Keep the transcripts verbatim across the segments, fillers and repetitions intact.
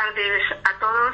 tardes a todos.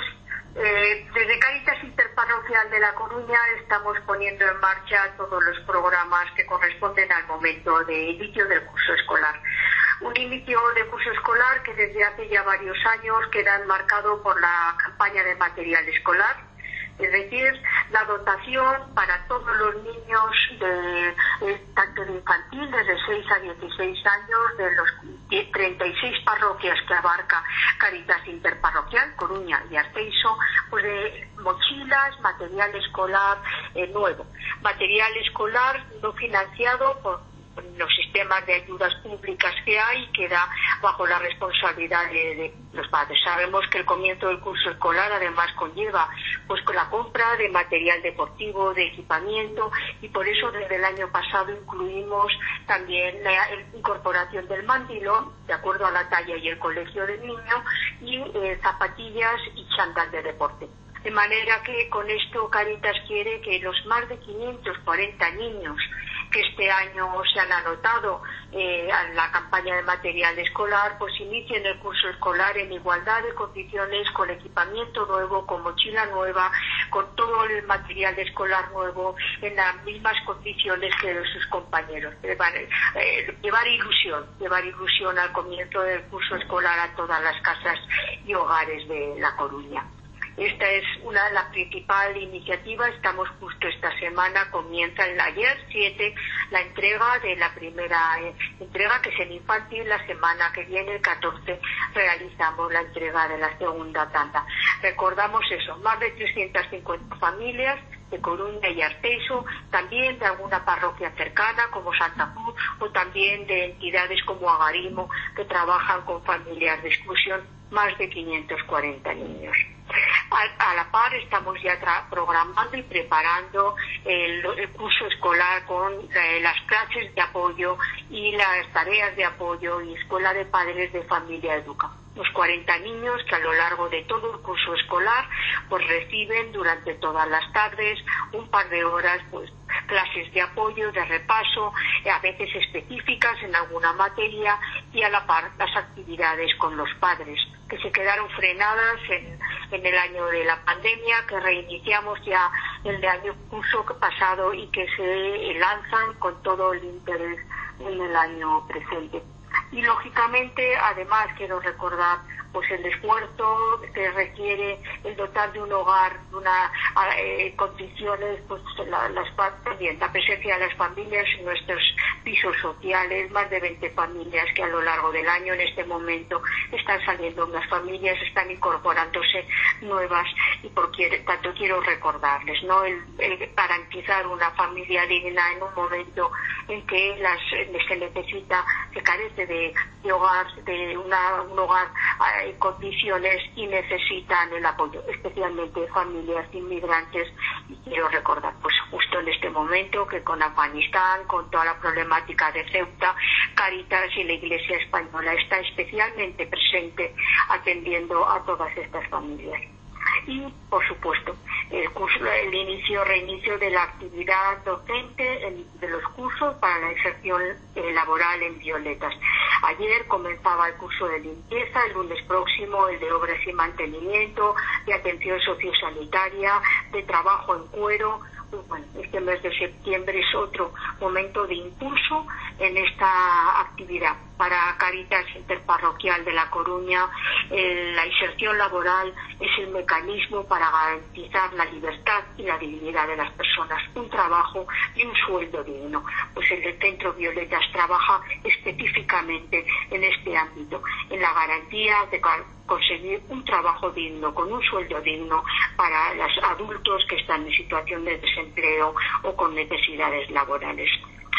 Eh, desde Cáritas Interparroquial de La Coruña estamos poniendo en marcha todos los programas que corresponden al momento de inicio del curso escolar. Un inicio de curso escolar que desde hace ya varios años queda enmarcado por la campaña de material escolar, es decir, la dotación para todos los niños de, eh, tanto de infantil desde seis a dieciséis años de los treinta y seis parroquias que abarca Cáritas Interparroquial, Coruña y Arteixo, pues de mochilas, material escolar eh, nuevo, material escolar no financiado por los sistemas de ayudas públicas que hay, queda bajo la responsabilidad de, de los padres. Sabemos que el comienzo del curso escolar además conlleva pues con la compra de material deportivo, de equipamiento, y por eso desde el año pasado incluimos también la incorporación del mandilón de acuerdo a la talla y el colegio del niño, y eh, zapatillas y chándal de deporte. De manera que con esto Cáritas quiere que los más de quinientos cuarenta niños que este año se han anotado eh, a la campaña de material escolar, pues inicien el curso escolar en igualdad de condiciones, con equipamiento nuevo, con mochila nueva, con todo el material escolar nuevo, en las mismas condiciones que sus compañeros. Llevar, eh, llevar ilusión, llevar ilusión al comienzo del curso escolar a todas las casas y hogares de La Coruña. Esta es una la principal iniciativa. Estamos justo esta semana, comienza el ayer siete la entrega de la primera eh, entrega, que es en infantil. La semana que viene, el catorce, realizamos la entrega de la segunda tanda. Recordamos eso, más de trescientas cincuenta familias de Coruña y Arteixo, también de alguna parroquia cercana como Santa Cruz, o también de entidades como Agarimo, que trabajan con familias de exclusión, más de quinientos cuarenta niños. A, a la par estamos ya programando y preparando el, el curso escolar con eh, las clases de apoyo y las tareas de apoyo y escuela de padres de familia educa. Los cuarenta niños que a lo largo de todo el curso escolar pues reciben durante todas las tardes un par de horas pues clases de apoyo, de repaso, eh, a veces específicas en alguna materia, y a la par las actividades con los padres, que se quedaron frenadas en, en el año de la pandemia, que reiniciamos ya el de año curso pasado y que se lanzan con todo el interés en el año presente. Y lógicamente, además, quiero recordar pues el esfuerzo que requiere el dotar de un hogar, de una eh, condiciones, pues la, las, también la presencia de las familias en nuestros pisos sociales, más de veinte familias que a lo largo del año en este momento están saliendo unas familias, están incorporándose nuevas, y por quiere, tanto quiero recordarles, ¿no? El, el garantizar una familia digna en un momento en que las, se necesita, se carece de, de hogar, de una, un hogar en condiciones, y necesitan el apoyo, especialmente familias inmigrantes. Y quiero recordar, pues justo en este momento, que con Afganistán, con toda la problemática de Ceuta, Cáritas y la Iglesia Española está especialmente presente atendiendo a todas estas familias. Y, por supuesto, el curso, el inicio, reinicio de la actividad docente en, de los cursos para la inserción eh, laboral en Violetas. Ayer comenzaba el curso de limpieza, el lunes próximo el de obras y mantenimiento, de atención sociosanitaria, de trabajo en cuero. Bueno, este mes de septiembre es otro momento de impulso en esta actividad. Para Cáritas Interparroquial de La Coruña, eh, la inserción laboral es el mecanismo para garantizar la libertad y la dignidad de las personas, un trabajo y un sueldo digno. Pues el Centro Violetas trabaja específicamente en este ámbito, en la garantía de conseguir un trabajo digno, con un sueldo digno para los adultos que están en situación de desempleo o con necesidades laborales.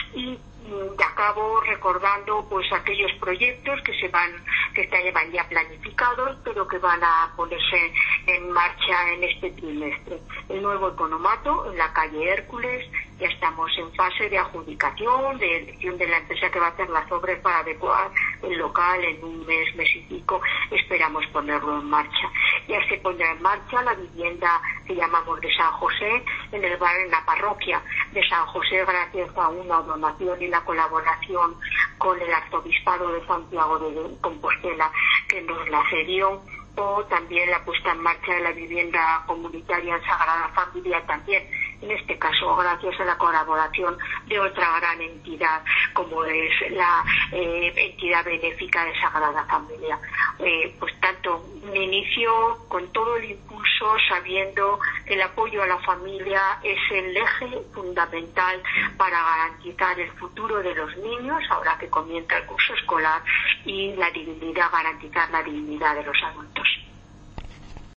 Y de acabo recordando pues aquellos proyectos que se van que están ya planificados, pero que van a ponerse en marcha en este trimestre. El nuevo economato en la calle Hércules, ya estamos en fase de adjudicación, de elección de la empresa que va a hacer las obras para adecuar el local en un mes, mes y pico. Esperamos ponerlo en marcha. Ya se pondrá en marcha la vivienda que llamamos de San José, en el bar, en la parroquia de San José, gracias a una donación y la colaboración con el Arzobispado de Santiago de Compostela, que nos la cedió, o también la puesta en marcha de la vivienda comunitaria en Sagrada Familia también, en este caso gracias a la colaboración de otra gran entidad como es la eh, entidad benéfica de Sagrada Familia. Eh, pues tanto un inicio con todo el impulso, sabiendo que el apoyo a la familia es el eje fundamental para garantizar el futuro de los niños ahora que comienza el curso escolar y la dignidad, garantizar la dignidad de los adultos.